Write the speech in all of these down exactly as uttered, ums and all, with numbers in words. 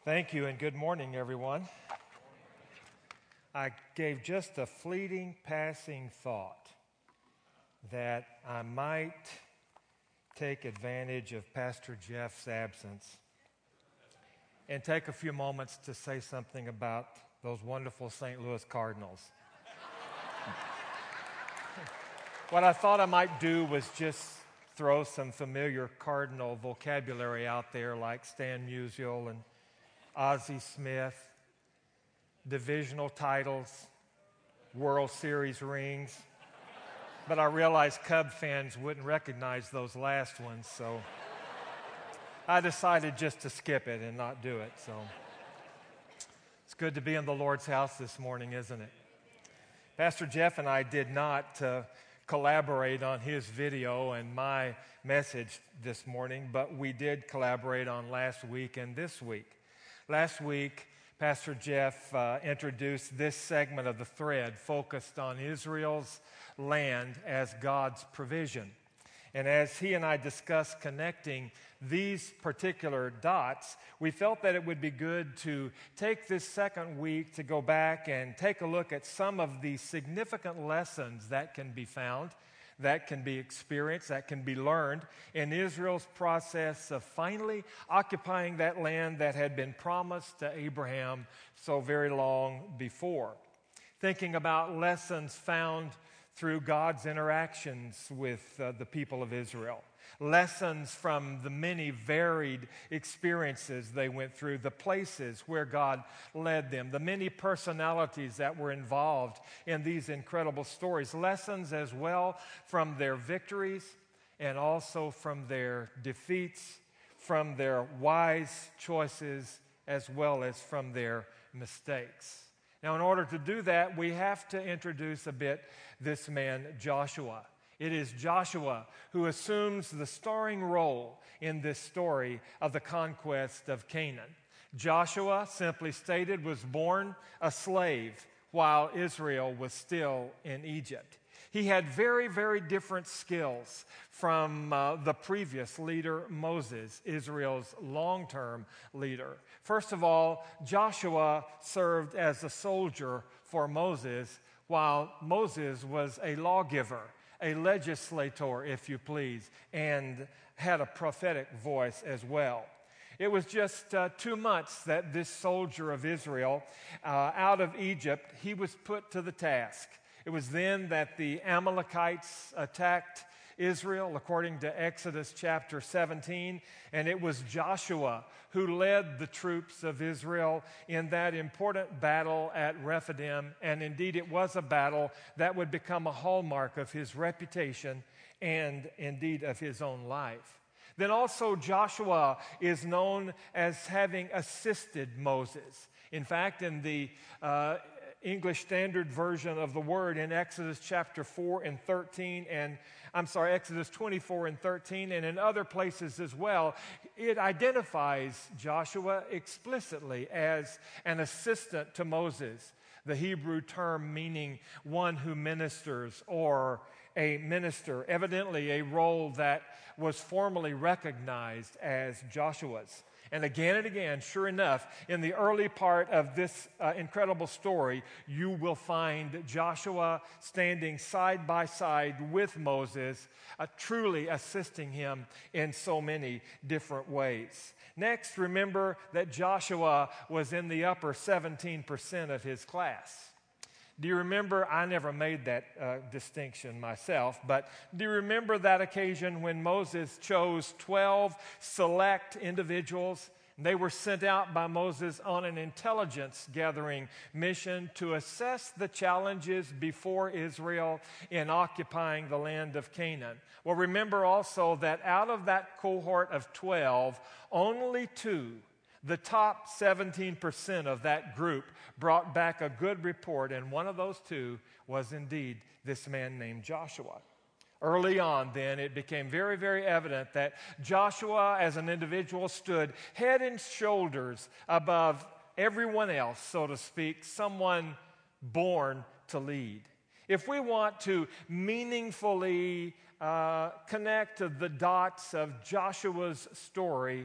Thank you and good morning, everyone. I gave just a fleeting passing thought that I might take advantage of Pastor Jeff's absence and take a few moments to say something about those wonderful Saint Louis Cardinals. What I thought I might do was just throw some familiar Cardinal vocabulary out there like Stan Musial and Ozzie Smith, divisional titles, World Series rings. But I realized Cub fans wouldn't recognize those last ones, so I decided just to skip it and not do it. So it's good to be in the Lord's house this morning, isn't it? Pastor Jeff and I did not uh, collaborate on his video and my message this morning, but we did collaborate on last week and this week. Last week, Pastor Jeff uh, introduced this segment of the thread focused on Israel's land as God's provision. And as he and I discussed connecting these particular dots, we felt that it would be good to take this second week to go back and take a look at some of the significant lessons that can be found, that can be experienced, that can be learned in Israel's process of finally occupying that land that had been promised to Abraham so very long before. Thinking about lessons found through God's interactions with uh, the people of Israel. Lessons from the many varied experiences they went through, the places where God led them, the many personalities that were involved in these incredible stories. Lessons as well from their victories and also from their defeats, from their wise choices as well as from their mistakes. Now, in order to do that, we have to introduce a bit this man, Joshua. It is Joshua who assumes the starring role in this story of the conquest of Canaan. Joshua, simply stated, was born a slave while Israel was still in Egypt. He had very, very different skills from uh, the previous leader, Moses, Israel's long-term leader. First of all, Joshua served as a soldier for Moses, while Moses was a lawgiver, a legislator, if you please, and had a prophetic voice as well. It was just uh, two months that this soldier of Israel, uh, out of Egypt, he was put to the task. It was then that the Amalekites attacked Israel, according to Exodus chapter seventeen, and it was Joshua who led the troops of Israel in that important battle at Rephidim, and indeed it was a battle that would become a hallmark of his reputation and indeed of his own life. Then also Joshua is known as having assisted Moses. In fact, in the uh, English Standard Version of the word in Exodus chapter four and thirteen, and I'm sorry, Exodus twenty-four and thirteen, and in other places as well, it identifies Joshua explicitly as an assistant to Moses, the Hebrew term meaning one who ministers or a minister, evidently a role that was formally recognized as Joshua's. And again and again, sure enough, in the early part of this uh, incredible story, you will find Joshua standing side by side with Moses, uh, truly assisting him in so many different ways. Next, remember that Joshua was in the upper seventeen percent of his class. Do you remember, I never made that uh, distinction myself, but do you remember that occasion when Moses chose twelve select individuals? They were sent out by Moses on an intelligence gathering mission to assess the challenges before Israel in occupying the land of Canaan. Well, remember also that out of that cohort of twelve, only two, the top seventeen percent of that group, brought back a good report, and one of those two was indeed this man named Joshua. Early on, then, it became very, very evident that Joshua as an individual stood head and shoulders above everyone else, so to speak, someone born to lead. If we want to meaningfully uh, connect the dots of Joshua's story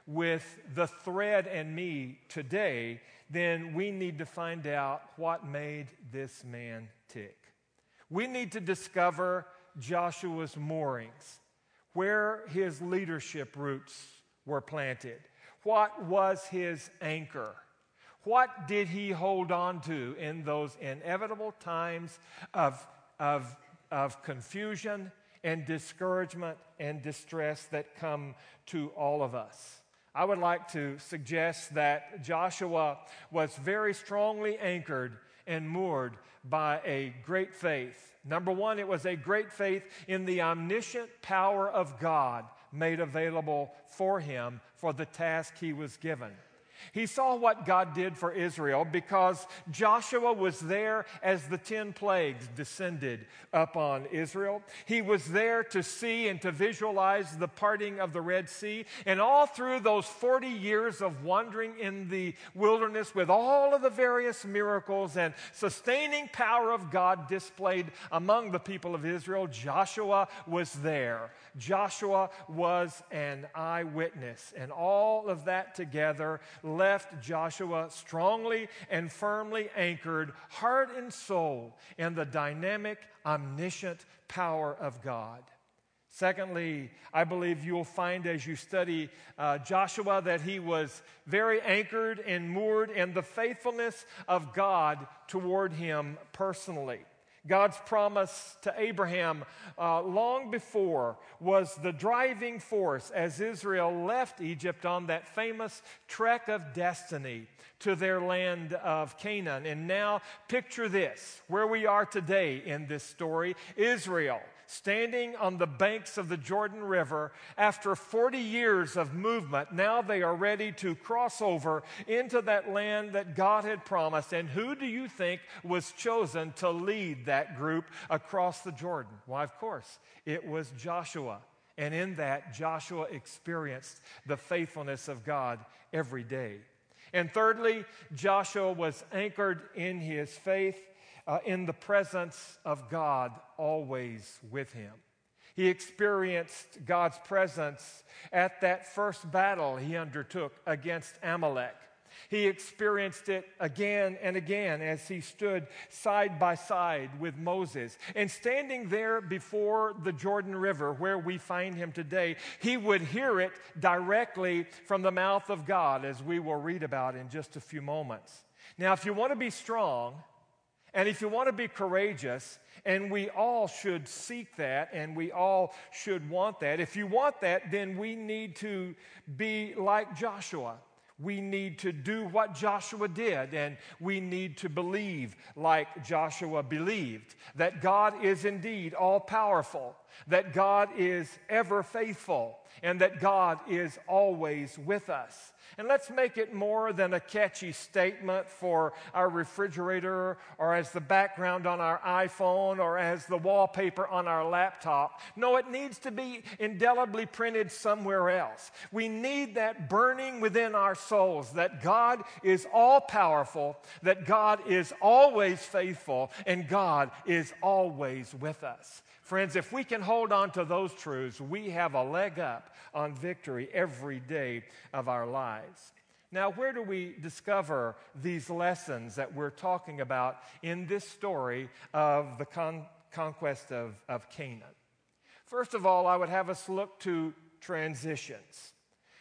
with the thread and me today, then we need to find out what made this man tick. We need to discover Joshua's moorings, where his leadership roots were planted. What was his anchor? What did he hold on to in those inevitable times of, of, of confusion and discouragement and distress that come to all of us? I would like to suggest that Joshua was very strongly anchored and moored by a great faith. Number one, it was a great faith in the omniscient power of God made available for him for the task he was given. He saw what God did for Israel because Joshua was there as the ten plagues descended upon Israel. He was there to see and to visualize the parting of the Red Sea. And all through those forty years of wandering in the wilderness with all of the various miracles and sustaining power of God displayed among the people of Israel, Joshua was there. Joshua was an eyewitness. And all of that together left Joshua strongly and firmly anchored, heart and soul, in the dynamic, omniscient power of God. Secondly, I believe you'll find as you study uh, Joshua that he was very anchored and moored in the faithfulness of God toward him personally. God's promise to Abraham uh, long before was the driving force as Israel left Egypt on that famous trek of destiny to their land of Canaan. And now picture this, where we are today in this story, Israel standing on the banks of the Jordan River. After forty years of movement, now they are ready to cross over into that land that God had promised. And who do you think was chosen to lead that group across the Jordan? Why, of course, it was Joshua. And in that, Joshua experienced the faithfulness of God every day. And thirdly, Joshua was anchored in his faith Uh, in the presence of God always with him. He experienced God's presence at that first battle he undertook against Amalek. He experienced it again and again as he stood side by side with Moses. And standing there before the Jordan River where we find him today, he would hear it directly from the mouth of God, as we will read about in just a few moments. Now, if you want to be strong, and if you want to be courageous, and we all should seek that, and we all should want that, if you want that, then we need to be like Joshua. We need to do what Joshua did, and we need to believe like Joshua believed, that God is indeed all-powerful, that God is ever faithful, and that God is always with us. And let's make it more than a catchy statement for our refrigerator or as the background on our iPhone or as the wallpaper on our laptop. No, it needs to be indelibly printed somewhere else. We need that burning within our souls that God is all-powerful, that God is always faithful, and God is always with us. Friends, if we can hold on to those truths, we have a leg up on victory every day of our lives. Now, where do we discover these lessons that we're talking about in this story of the con- conquest of, of Canaan? First of all, I would have us look to transitions.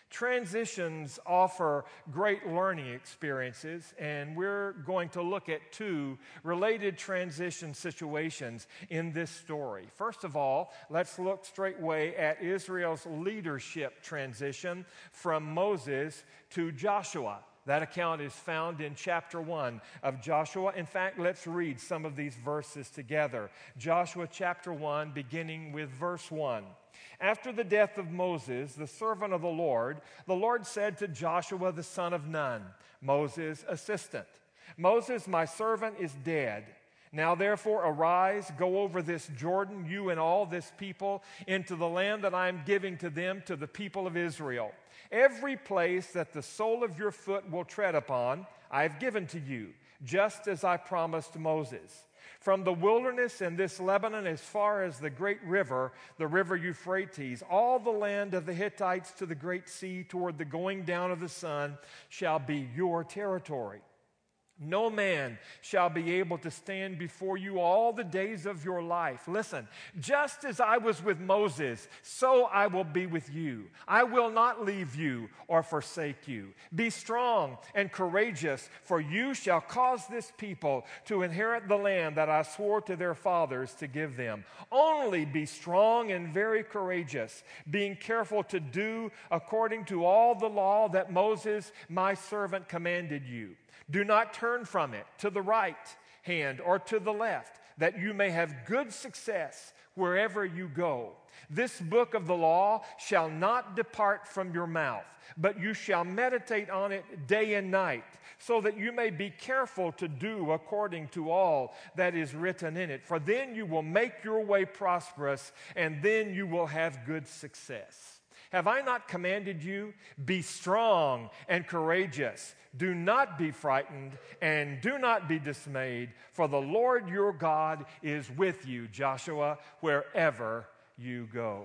Transitions offer great learning experiences, and we're going to look at two related transition situations in this story. First of all, let's look straightway at Israel's leadership transition from Moses to Joshua. That account is found in chapter one of Joshua. In fact, let's read some of these verses together. Joshua chapter one, beginning with verse one. After the death of Moses, the servant of the Lord, the Lord said to Joshua the son of Nun, Moses' assistant, Moses, my servant, is dead. Now therefore arise, go over this Jordan, you and all this people, into the land that I am giving to them, to the people of Israel. Every place that the sole of your foot will tread upon, I have given to you, just as I promised Moses. From the wilderness and this Lebanon as far as the great river, the river Euphrates, all the land of the Hittites to the great sea toward the going down of the sun shall be your territory. No man shall be able to stand before you all the days of your life. Listen, just as I was with Moses, so I will be with you. I will not leave you or forsake you. Be strong and courageous, for you shall cause this people to inherit the land that I swore to their fathers to give them. Only be strong and very courageous, being careful to do according to all the law that Moses, my servant, commanded you. Do not turn from it to the right hand or to the left, that you may have good success wherever you go. This book of the law shall not depart from your mouth, but you shall meditate on it day and night, so that you may be careful to do according to all that is written in it. For then you will make your way prosperous, and then you will have good success. Have I not commanded you? Be strong and courageous. Do not be frightened and do not be dismayed, for the Lord your God is with you, Joshua, wherever you go.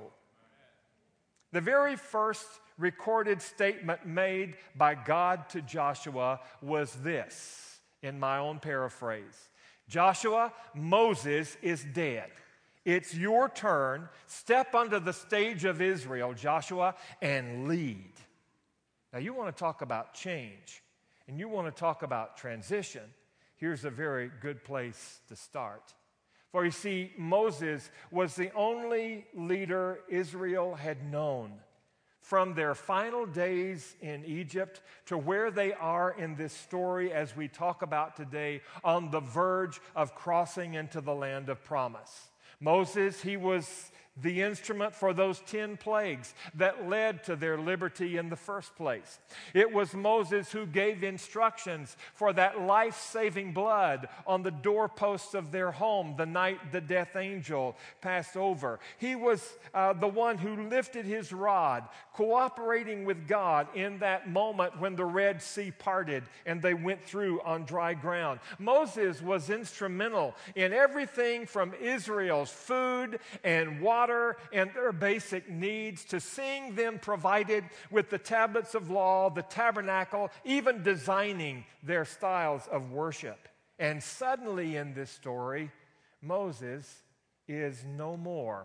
The very first recorded statement made by God to Joshua was this, in my own paraphrase. Joshua, Moses is dead. It's your turn. Step onto the stage of Israel, Joshua, and lead. Now, you want to talk about change, and you want to talk about transition. Here's a very good place to start. For you see, Moses was the only leader Israel had known from their final days in Egypt to where they are in this story as we talk about today, on the verge of crossing into the land of promise. Moses, he was the instrument for those ten plagues that led to their liberty in the first place. It was Moses who gave instructions for that life-saving blood on the doorposts of their home the night the death angel passed over. He was uh, the one who lifted his rod, cooperating with God in that moment when the Red Sea parted and they went through on dry ground. Moses was instrumental in everything from Israel's food and water and their basic needs, to seeing them provided with the tablets of law, the tabernacle, even designing their styles of worship. And suddenly in this story, Moses is no more.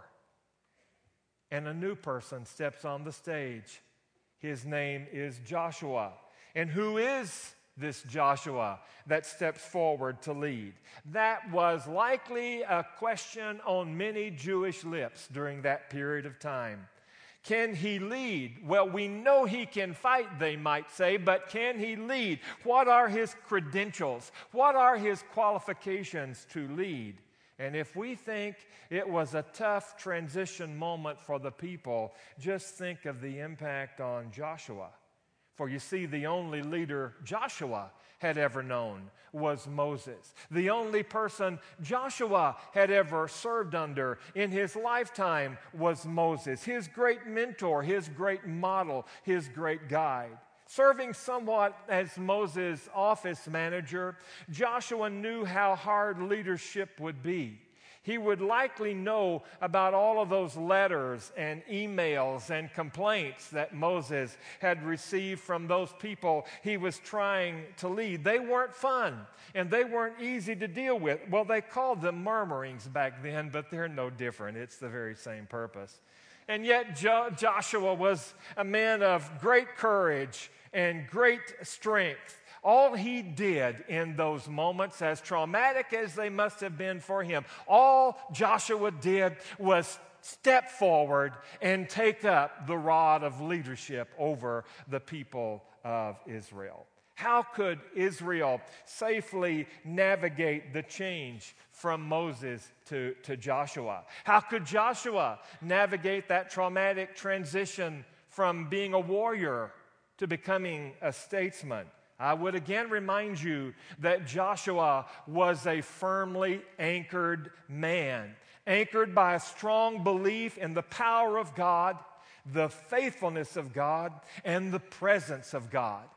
And a new person steps on the stage. His name is Joshua. And who is this Joshua that steps forward to lead? That was likely a question on many Jewish lips during that period of time. Can he lead? Well, we know he can fight, they might say, but can he lead? What are his credentials? What are his qualifications to lead? And if we think it was a tough transition moment for the people, just think of the impact on Joshua. For you see, the only leader Joshua had ever known was Moses. The only person Joshua had ever served under in his lifetime was Moses, his great mentor, his great model, his great guide. Serving somewhat as Moses' office manager, Joshua knew how hard leadership would be. He would likely know about all of those letters and emails and complaints that Moses had received from those people he was trying to lead. They weren't fun, and they weren't easy to deal with. Well, they called them murmurings back then, but they're no different. It's the very same purpose. And yet jo- Joshua was a man of great courage and great strength. All he did in those moments, as traumatic as they must have been for him, all Joshua did was step forward and take up the rod of leadership over the people of Israel. How could Israel safely navigate the change from Moses to, to Joshua? How could Joshua navigate that traumatic transition from being a warrior to becoming a statesman? I would again remind you that Joshua was a firmly anchored man, anchored by a strong belief in the power of God, the faithfulness of God, and the presence of God.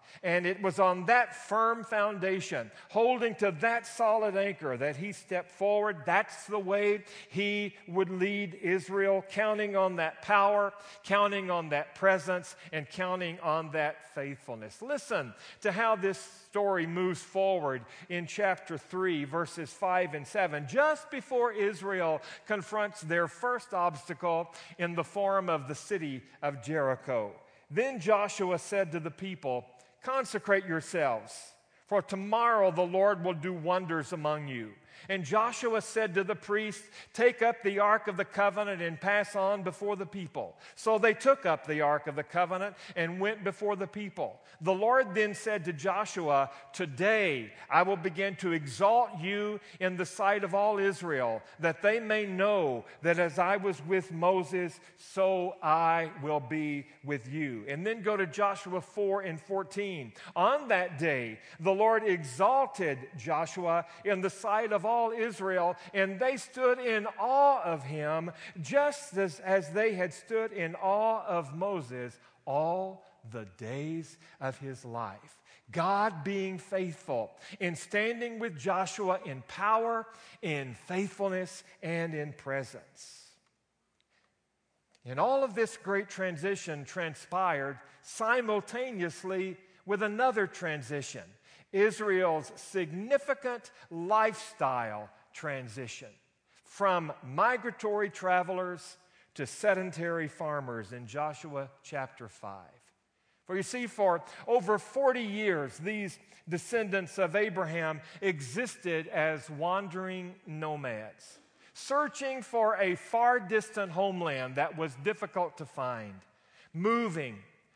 And it was on that firm foundation, holding to that solid anchor, that he stepped forward. That's the way he would lead Israel, counting on that power, counting on that presence, and counting on that faithfulness. Listen to how this story moves forward in chapter three, verses five and seven, just before Israel confronts their first obstacle in the form of the city of Jericho. Then Joshua said to the people, "Consecrate yourselves, for tomorrow the Lord will do wonders among you." And Joshua said to the priests, "Take up the Ark of the Covenant and pass on before the people." So they took up the Ark of the Covenant and went before the people. The Lord then said to Joshua, "Today I will begin to exalt you in the sight of all Israel, that they may know that as I was with Moses, so I will be with you." And then go to Joshua four and fourteen. On that day, the Lord exalted Joshua in the sight of all Israel, and they stood in awe of him, just as, as they had stood in awe of Moses all the days of his life. God being faithful in standing with Joshua in power, in faithfulness, and in presence. And all of this great transition transpired simultaneously with another transition, Israel's significant lifestyle transition from migratory travelers to sedentary farmers in Joshua chapter five. For you see, for over forty years, these descendants of Abraham existed as wandering nomads, searching for a far distant homeland that was difficult to find, moving,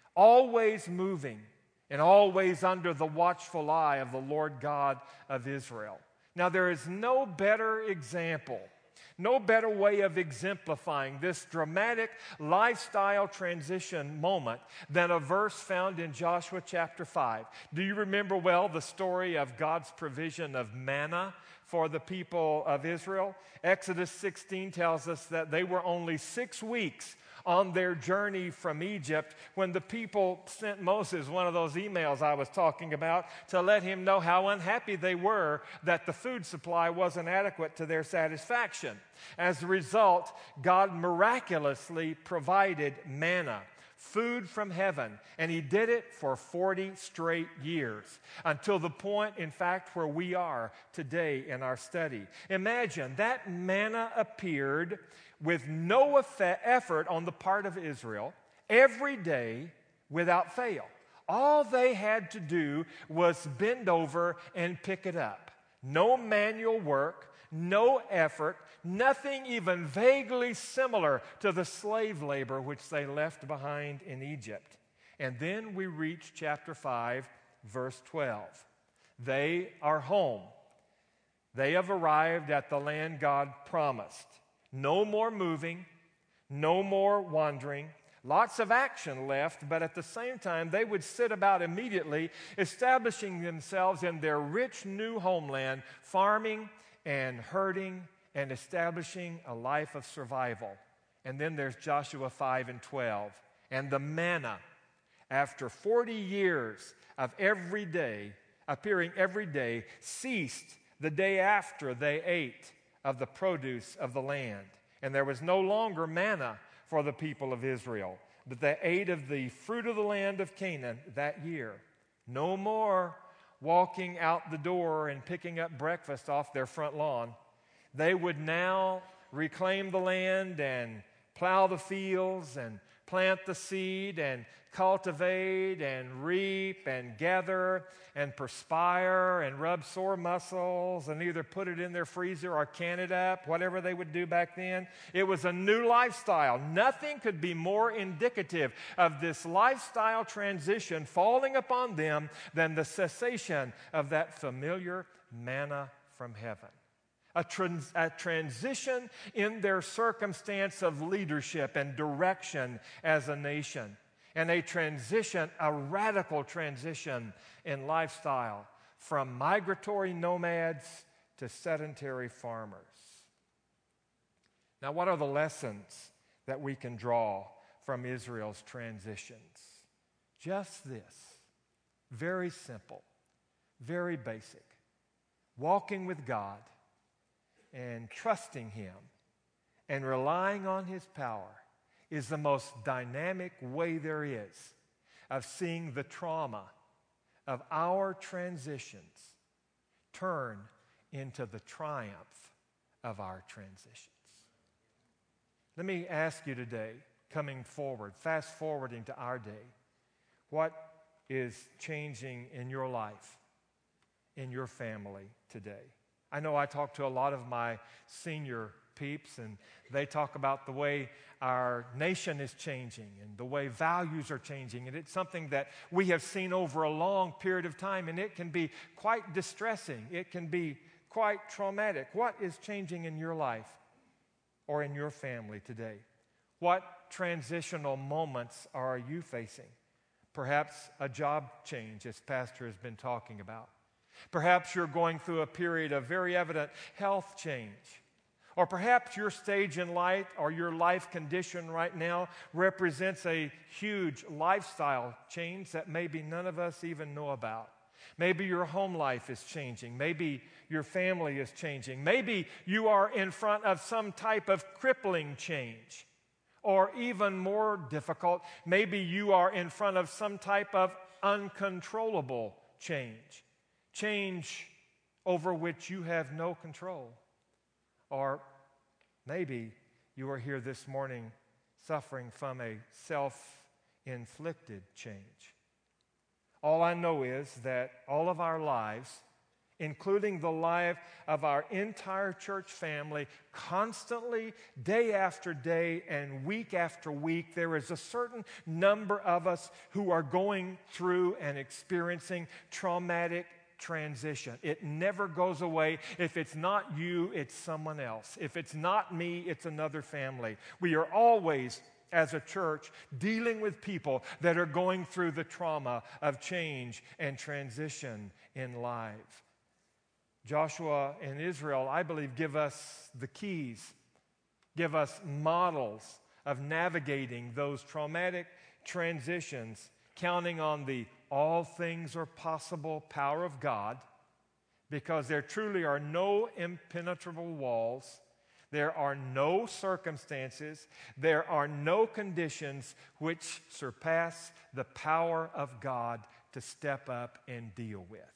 always moving, and always under the watchful eye of the Lord God of Israel. Now, there is no better example, no better way of exemplifying this dramatic lifestyle transition moment than a verse found in Joshua chapter five. Do you remember well the story of God's provision of manna for the people of Israel? Exodus sixteen tells us that they were only six weeks on their journey from Egypt when the people sent Moses one of those emails I was talking about to let him know how unhappy they were that the food supply wasn't adequate to their satisfaction. As a result, God miraculously provided manna, food from heaven, and he did it for forty straight years, until the point, in fact, where we are today in our study. Imagine that manna appeared with no effect, effort on the part of Israel, every day without fail. All they had to do was bend over and pick it up. No manual work, no effort, nothing even vaguely similar to the slave labor which they left behind in Egypt. And then we reach chapter five, verse twelve. They are home. They have arrived at the land God promised. No more moving, no more wandering. Lots of action left, but at the same time, they would sit about immediately, establishing themselves in their rich new homeland, farming and herding and establishing a life of survival. And then there's Joshua five and twelve. And the manna, after forty years of every day, appearing every day, ceased the day after they ate of the produce of the land. And there was no longer manna for the people of Israel, but they ate of the fruit of the land of Canaan that year. No more walking out the door and picking up breakfast off their front lawn. They would now reclaim the land and plow the fields and plant the seed and cultivate and reap and gather and perspire and rub sore muscles and either put it in their freezer or can it up, whatever they would do back then. It was a new lifestyle. Nothing could be more indicative of this lifestyle transition falling upon them than the cessation of that familiar manna from heaven. A, trans- a transition in their circumstance of leadership and direction as a nation. And a transition, a radical transition in lifestyle from migratory nomads to sedentary farmers. Now, what are the lessons that we can draw from Israel's transitions? Just this. Very simple, very basic. Walking with God and trusting Him and relying on His power is the most dynamic way there is of seeing the trauma of our transitions turn into the triumph of our transitions. Let me ask you today, coming forward, fast forwarding to our day, what is changing in your life, in your family today? I know I talk to a lot of my senior peeps, and they talk about the way our nation is changing and the way values are changing, and it's something that we have seen over a long period of time, and it can be quite distressing. It can be quite traumatic. What is changing in your life or in your family today? What transitional moments are you facing? Perhaps a job change, as Pastor has been talking about. Perhaps you're going through a period of very evident health change. Or perhaps your stage in life or your life condition right now represents a huge lifestyle change that maybe none of us even know about. Maybe your home life is changing. Maybe your family is changing. Maybe you are in front of some type of crippling change. Or even more difficult, maybe you are in front of some type of uncontrollable change. Change over which you have no control. Or maybe you are here this morning suffering from a self-inflicted change. All I know is that all of our lives, including the life of our entire church family, constantly, day after day and week after week, there is a certain number of us who are going through and experiencing traumatic transition. It never goes away. If it's not you, it's someone else. If it's not me, it's another family. We are always, as a church, dealing with people that are going through the trauma of change and transition in life. Joshua and Israel, I believe, give us the keys, give us models of navigating those traumatic transitions, counting on the all things are possible power of God, because there truly are no impenetrable walls. There are no circumstances, there are no conditions which surpass the power of God to step up and deal with.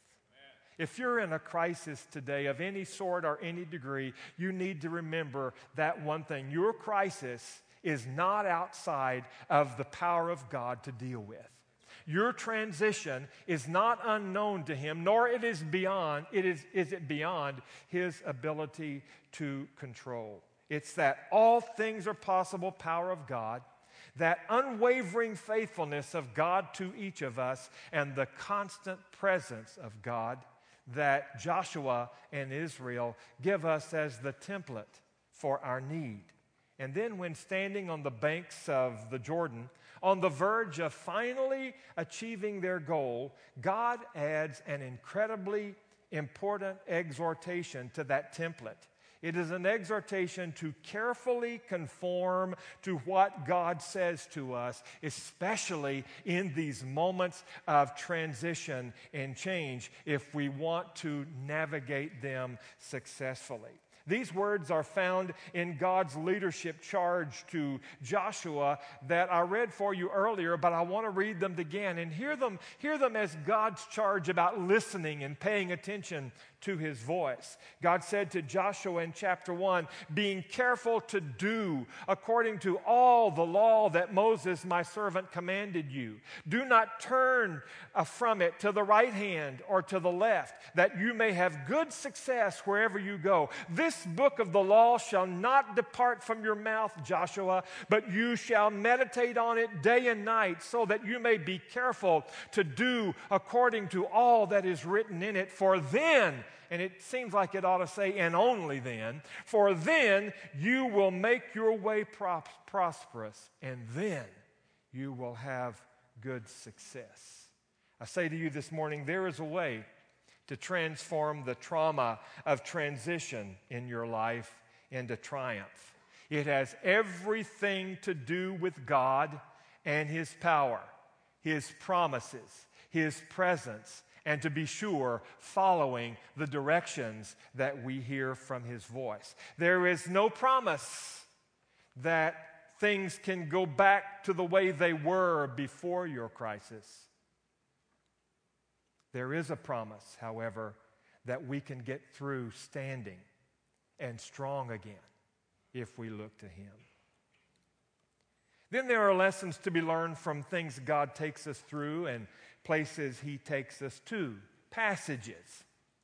If you're in a crisis today of any sort or any degree, you need to remember that one thing. Your crisis is not outside of the power of God to deal with. Your transition is not unknown to Him, nor it is beyond, it is, is it beyond His ability to control. It's that all things are possible power of God, that unwavering faithfulness of God to each of us, and the constant presence of God that Joshua and Israel give us as the template for our need. And then when standing on the banks of the Jordan, on the verge of finally achieving their goal, God adds an incredibly important exhortation to that template. It is an exhortation to carefully conform to what God says to us, especially in these moments of transition and change, if we want to navigate them successfully. These words are found in God's leadership charge to Joshua that I read for you earlier, but I want to read them again and hear them, hear them as God's charge about listening and paying attention to His voice. God said to Joshua in chapter one, being careful to do according to all the law that Moses, my servant, commanded you. Do not turn uh, from it to the right hand or to the left, that you may have good success wherever you go. This book of the law shall not depart from your mouth, Joshua, but you shall meditate on it day and night, so that you may be careful to do according to all that is written in it. For then, and it seems like it ought to say, and only then, for then you will make your way prop- prosperous, and then you will have good success. I say to you this morning, there is a way to transform the trauma of transition in your life into triumph. It has everything to do with God and His power, His promises, His presence, and to be sure, following the directions that we hear from His voice. There is no promise that things can go back to the way they were before your crisis. There is a promise, however, that we can get through standing and strong again if we look to Him. Then there are lessons to be learned from things God takes us through and places He takes us to. Passages.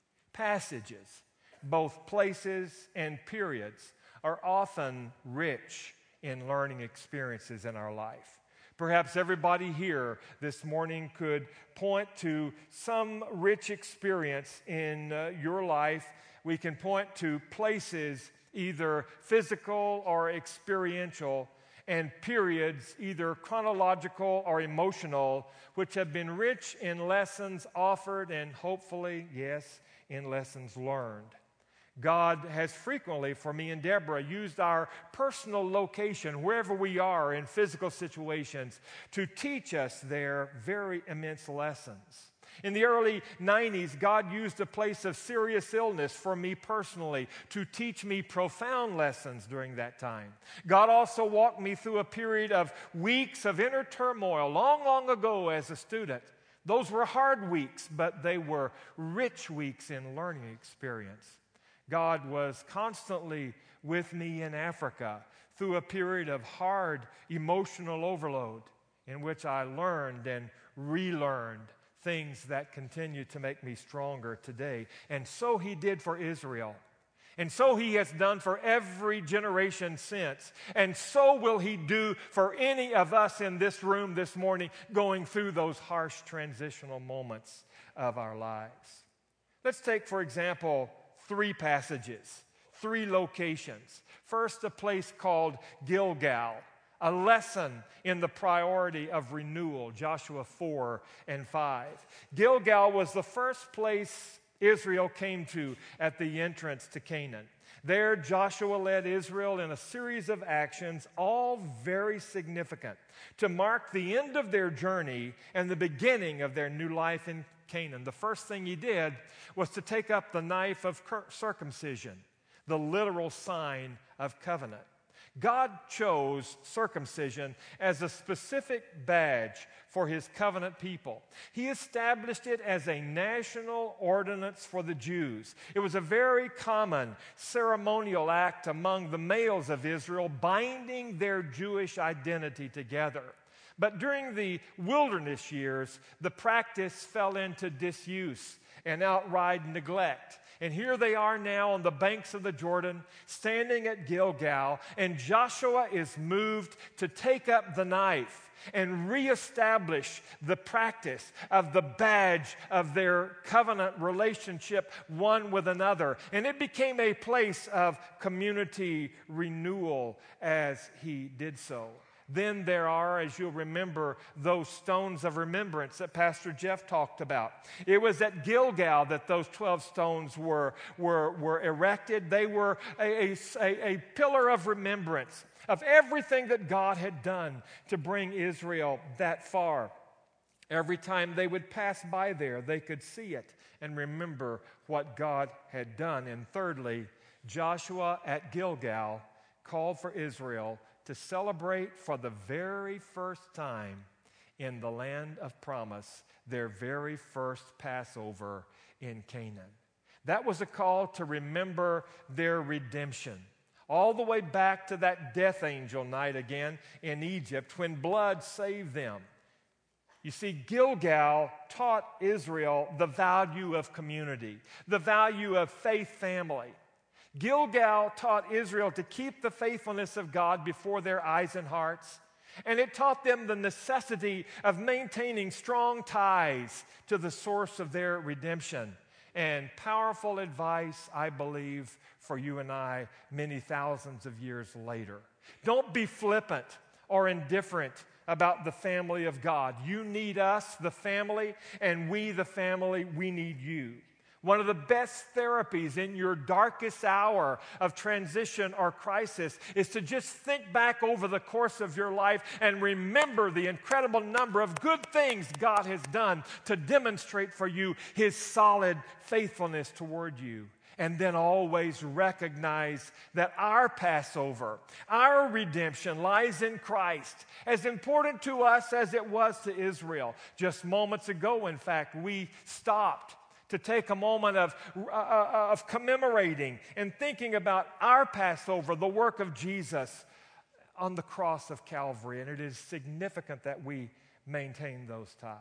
Passages, both places and periods, are often rich in learning experiences in our life. Perhaps everybody here this morning could point to some rich experience in uh, your life. We can point to places, either physical or experiential, and periods, either chronological or emotional, which have been rich in lessons offered and hopefully, yes, in lessons learned. God has frequently, for me and Deborah, used our personal location, wherever we are in physical situations, to teach us their very immense lessons. In the early nineties, God used a place of serious illness for me personally to teach me profound lessons during that time. God also walked me through a period of weeks of inner turmoil long, long ago as a student. Those were hard weeks, but they were rich weeks in learning experience. God was constantly with me in Africa through a period of hard emotional overload in which I learned and relearned things that continue to make me stronger today. And so He did for Israel. And so He has done for every generation since. And so will He do for any of us in this room this morning going through those harsh transitional moments of our lives. Let's take, for example, three passages, three locations. First, a place called Gilgal, a lesson in the priority of renewal, Joshua four and five. Gilgal was the first place Israel came to at the entrance to Canaan. There, Joshua led Israel in a series of actions, all very significant, to mark the end of their journey and the beginning of their new life in Canaan. The first thing he did was to take up the knife of circumcision, the literal sign of covenant. God chose circumcision as a specific badge for His covenant people. He established it as a national ordinance for the Jews. It was a very common ceremonial act among the males of Israel, binding their Jewish identity together. But during the wilderness years, the practice fell into disuse and outright neglect. And here they are now on the banks of the Jordan, standing at Gilgal, and Joshua is moved to take up the knife and reestablish the practice of the badge of their covenant relationship one with another. And it became a place of community renewal as he did so. Then there are, as you'll remember, those stones of remembrance that Pastor Jeff talked about. It was at Gilgal that those twelve stones were, were, were erected. They were a, a, a pillar of remembrance of everything that God had done to bring Israel that far. Every time they would pass by there, they could see it and remember what God had done. And thirdly, Joshua at Gilgal called for Israel to celebrate for the very first time in the land of promise their very first Passover in Canaan. That was a call to remember their redemption, all the way back to that death angel night again in Egypt when blood saved them. You see, Gilgal taught Israel the value of community, the value of faith family. Gilgal taught Israel to keep the faithfulness of God before their eyes and hearts, and it taught them the necessity of maintaining strong ties to the source of their redemption. And powerful advice, I believe, for you and I many thousands of years later. Don't be flippant or indifferent about the family of God. You need us, the family, and we, the family, we need you. One of the best therapies in your darkest hour of transition or crisis is to just think back over the course of your life and remember the incredible number of good things God has done to demonstrate for you His solid faithfulness toward you. And then always recognize that our Passover, our redemption lies in Christ, as important to us as it was to Israel. Just moments ago, in fact, we stopped to take a moment of, uh, of commemorating and thinking about our Passover, the work of Jesus on the cross of Calvary. And it is significant that we maintain those ties.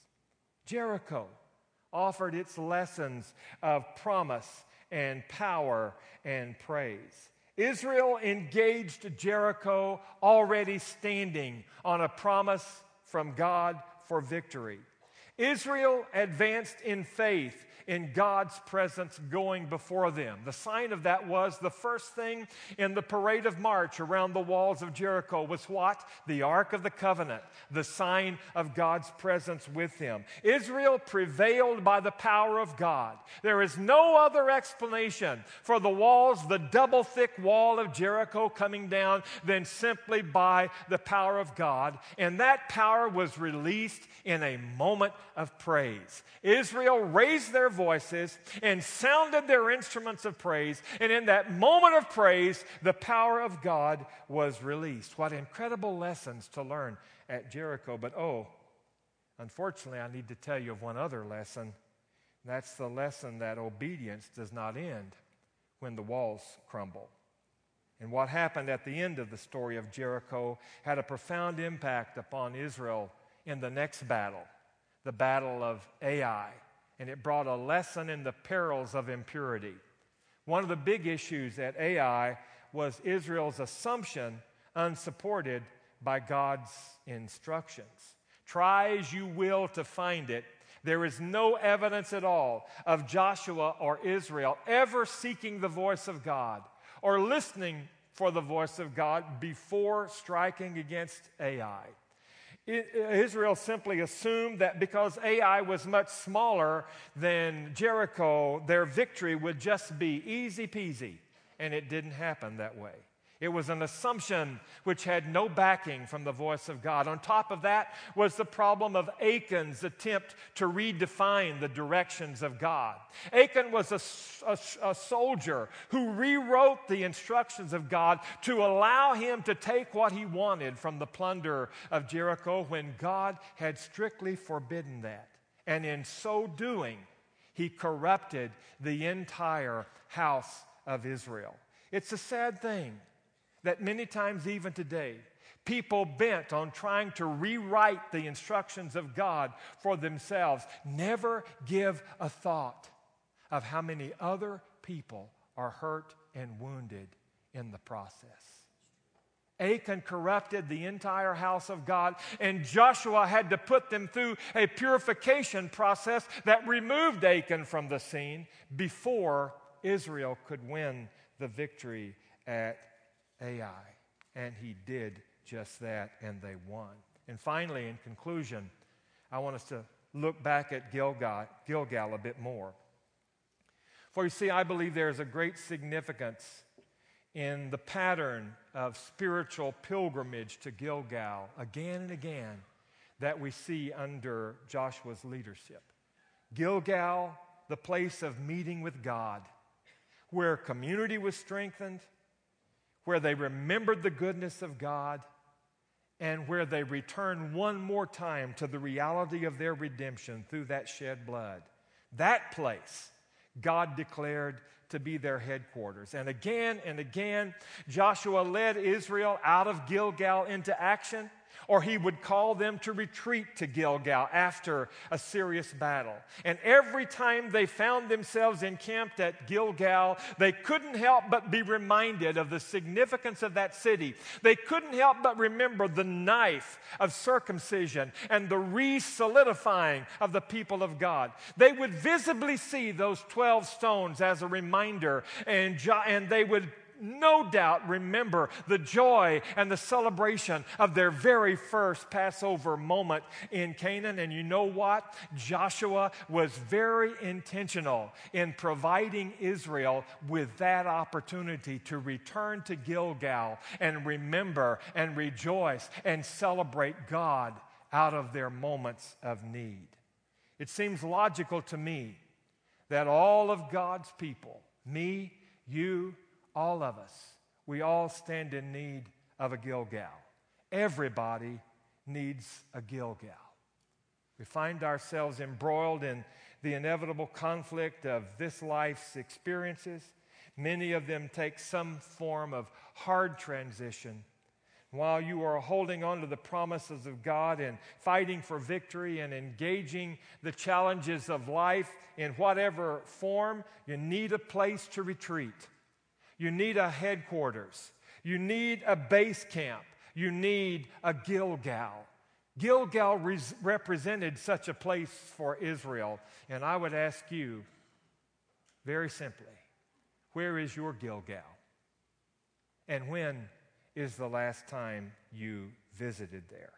Jericho offered its lessons of promise and power and praise. Israel engaged Jericho already standing on a promise from God for victory. Israel advanced in faith in God's presence going before them. The sign of that was the first thing in the parade of march around the walls of Jericho was what? The Ark of the Covenant, the sign of God's presence with them. Israel prevailed by the power of God. There is no other explanation for the walls, the double thick wall of Jericho coming down than simply by the power of God. And that power was released in a moment of praise. Israel raised their voices and sounded their instruments of praise, and in that moment of praise, the power of God was released. What incredible lessons to learn at Jericho. But oh, unfortunately, I need to tell you of one other lesson. That's the lesson that obedience does not end when the walls crumble. And what happened at the end of the story of Jericho had a profound impact upon Israel in the next battle, the battle of Ai. And it brought a lesson in the perils of impurity. One of the big issues at Ai was Israel's assumption unsupported by God's instructions. Try as you will to find it, there is no evidence at all of Joshua or Israel ever seeking the voice of God or listening for the voice of God before striking against Ai. Israel simply assumed that because Ai was much smaller than Jericho, their victory would just be easy peasy, and it didn't happen that way. It was an assumption which had no backing from the voice of God. On top of that was the problem of Achan's attempt to redefine the directions of God. Achan was a, a, a soldier who rewrote the instructions of God to allow him to take what he wanted from the plunder of Jericho when God had strictly forbidden that. And in so doing, he corrupted the entire house of Israel. It's a sad thing that many times even today, people bent on trying to rewrite the instructions of God for themselves never give a thought of how many other people are hurt and wounded in the process. Achan corrupted the entire house of God, and Joshua had to put them through a purification process that removed Achan from the scene before Israel could win the victory at Ai. And he did just that, and they won. And finally, in conclusion, I want us to look back at Gilgal, Gilgal a bit more. For you see, I believe there is a great significance in the pattern of spiritual pilgrimage to Gilgal again and again that we see under Joshua's leadership. Gilgal, the place of meeting with God, where community was strengthened, where they remembered the goodness of God, and where they returned one more time to the reality of their redemption through that shed blood. That place God declared to be their headquarters. And again and again, Joshua led Israel out of Gilgal into action, or he would call them to retreat to Gilgal after a serious battle. And every time they found themselves encamped at Gilgal, they couldn't help but be reminded of the significance of that city. They couldn't help but remember the knife of circumcision and the re-solidifying of the people of God. They would visibly see those twelve stones as a reminder, and, jo- and they would no doubt remember the joy and the celebration of their very first Passover moment in Canaan. And you know what? Joshua was very intentional in providing Israel with that opportunity to return to Gilgal and remember and rejoice and celebrate God out of their moments of need. It seems logical to me that all of God's people, me, you, all of us, we all stand in need of a Gilgal. Everybody needs a Gilgal. We find ourselves embroiled in the inevitable conflict of this life's experiences. Many of them take some form of hard transition. While you are holding on to the promises of God and fighting for victory and engaging the challenges of life in whatever form, you need a place to retreat. You need a headquarters. You need a base camp. You need a Gilgal. Gilgal res- represented such a place for Israel. And I would ask you, very simply, where is your Gilgal? And when is the last time you visited there?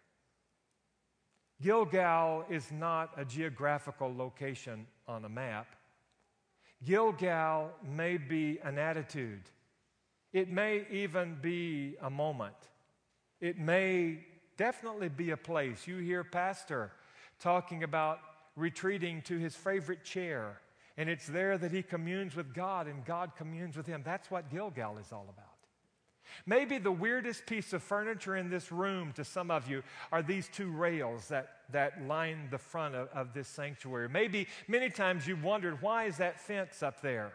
Gilgal is not a geographical location on a map. Gilgal may be an attitude. It may even be a moment. It may definitely be a place. You hear Pastor talking about retreating to his favorite chair, and it's there that he communes with God and God communes with him. That's what Gilgal is all about. Maybe the weirdest piece of furniture in this room to some of you are these two rails that, that line the front of, of this sanctuary. Maybe many times you've wondered, why is that fence up there?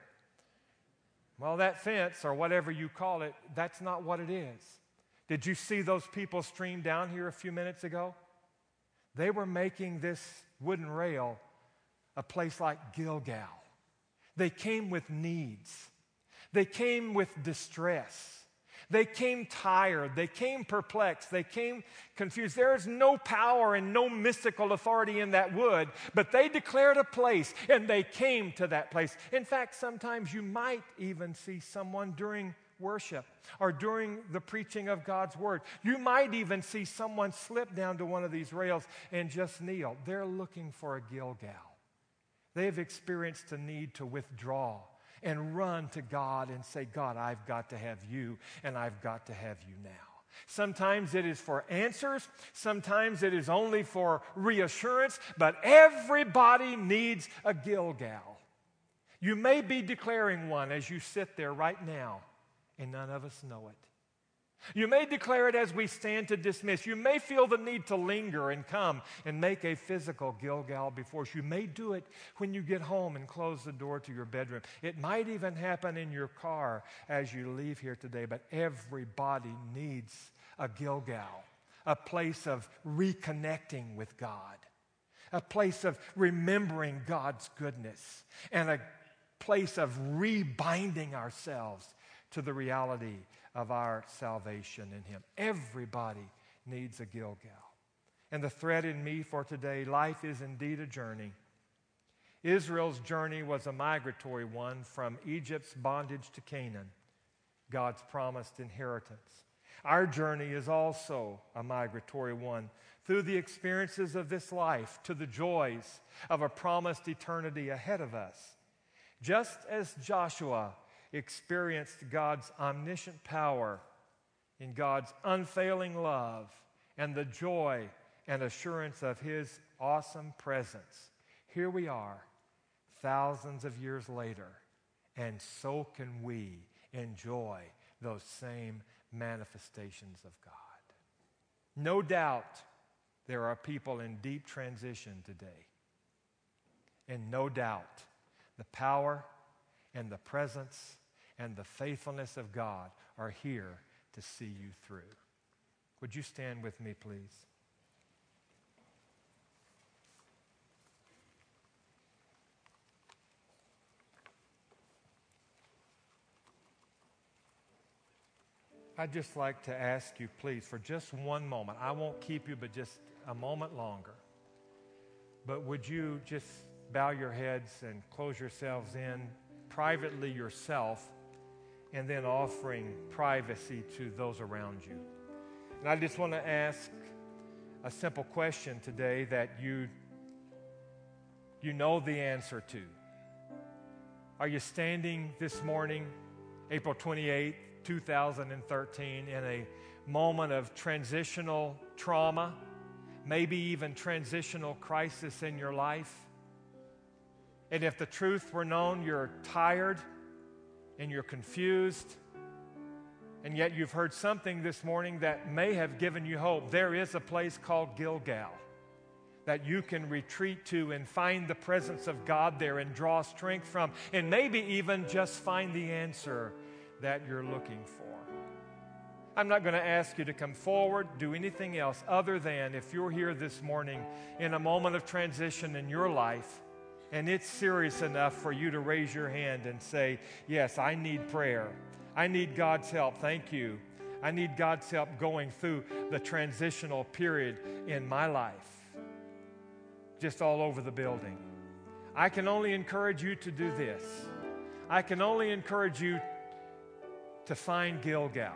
Well, that fence, or whatever you call it, that's not what it is. Did you see those people stream down here a few minutes ago? They were making this wooden rail a place like Gilgal. They came with needs. They came with distress. They came tired. They came perplexed. They came confused. There is no power and no mystical authority in that wood, but they declared a place, and they came to that place. In fact, sometimes you might even see someone during worship or during the preaching of God's word. You might even see someone slip down to one of these rails and just kneel. They're looking for a Gilgal. They've experienced a need to withdraw and run to God and say, God, I've got to have you, and I've got to have you now. Sometimes it is for answers. Sometimes it is only for reassurance. But everybody needs a Gilgal. You may be declaring one as you sit there right now, and none of us know it. You may declare it as we stand to dismiss. You may feel the need to linger and come and make a physical Gilgal before us. You may do it when you get home and close the door to your bedroom. It might even happen in your car as you leave here today, but everybody needs a Gilgal, a place of reconnecting with God, a place of remembering God's goodness, and a place of rebinding ourselves to the reality of our salvation in Him. Everybody needs a Gilgal. And the thread in me for today, life is indeed a journey. Israel's journey was a migratory one from Egypt's bondage to Canaan, God's promised inheritance. Our journey is also a migratory one through the experiences of this life to the joys of a promised eternity ahead of us. Just as Joshua experienced God's omniscient power in God's unfailing love and the joy and assurance of His awesome presence. Here we are, thousands of years later, and so can we enjoy those same manifestations of God. No doubt there are people in deep transition today. And no doubt the power and the presence and the faithfulness of God are here to see you through. Would you stand with me, please? I'd just like to ask you, please, for just one moment. I won't keep you, but just a moment longer. But would you just bow your heads and close yourselves in privately yourself and then offering privacy to those around you. And I just want to ask a simple question today that you, you know the answer to. Are you standing this morning, April twenty-eighth, two thousand thirteen, in a moment of transitional trauma, maybe even transitional crisis in your life? And if the truth were known, you're tired and you're confused, and yet you've heard something this morning that may have given you hope. There is a place called Gilgal that you can retreat to and find the presence of God there and draw strength from, and maybe even just find the answer that you're looking for. I'm not going to ask you to come forward, do anything else other than, if you're here this morning in a moment of transition in your life, and it's serious enough for you to raise your hand and say, yes, I need prayer. I need God's help. Thank you. I need God's help going through the transitional period in my life. Just all over the building. I can only encourage you to do this. I can only encourage you to find Gilgal.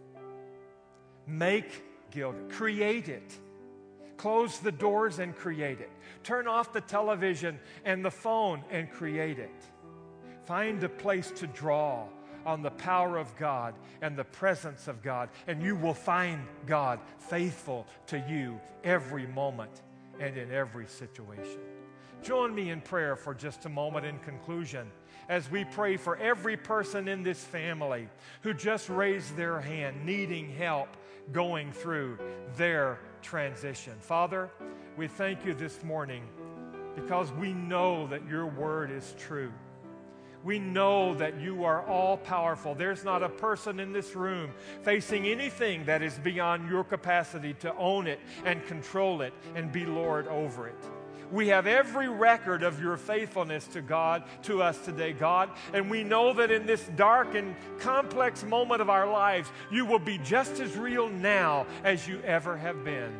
Make Gilgal. Create it. Close the doors and create it. Turn off the television and the phone and create it. Find a place to draw on the power of God and the presence of God, and you will find God faithful to you every moment and in every situation. Join me in prayer for just a moment in conclusion as we pray for every person in this family who just raised their hand, needing help going through their transition. Father, we thank you this morning because we know that your word is true. We know that you are all-powerful. There's not a person in this room facing anything that is beyond your capacity to own it and control it and be Lord over it. We have every record of your faithfulness to God, to us today, God, and we know that in this dark and complex moment of our lives, you will be just as real now as you ever have been.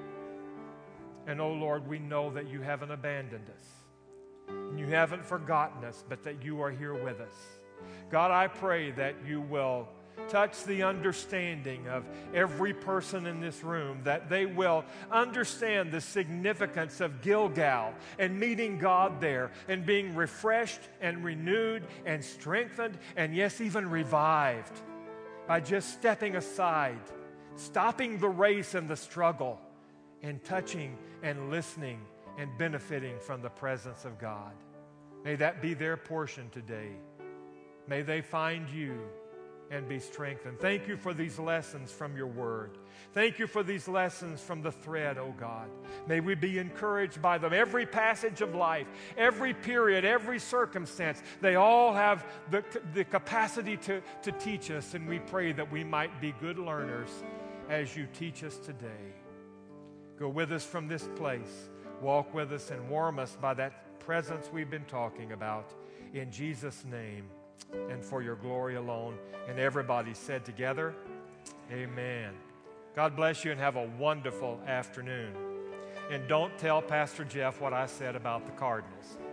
And oh Lord, we know that you haven't abandoned us. You haven't forgotten us, but that you are here with us. God, I pray that you will touch the understanding of every person in this room, that they will understand the significance of Gilgal and meeting God there and being refreshed and renewed and strengthened and, yes, even revived by just stepping aside, stopping the race and the struggle, and touching and listening and benefiting from the presence of God. May that be their portion today. May they find you and be strengthened. Thank you for these lessons from your word. Thank you for these lessons from the thread, oh God. May we be encouraged by them. Every passage of life, every period, every circumstance, they all have the, the capacity to, to teach us, and we pray that we might be good learners as you teach us today. Go with us from this place. Walk with us and warm us by that presence we've been talking about. In Jesus' name and for your glory alone. And everybody said together, amen. God bless you and have a wonderful afternoon. And don't tell Pastor Jeff what I said about the Cardinals.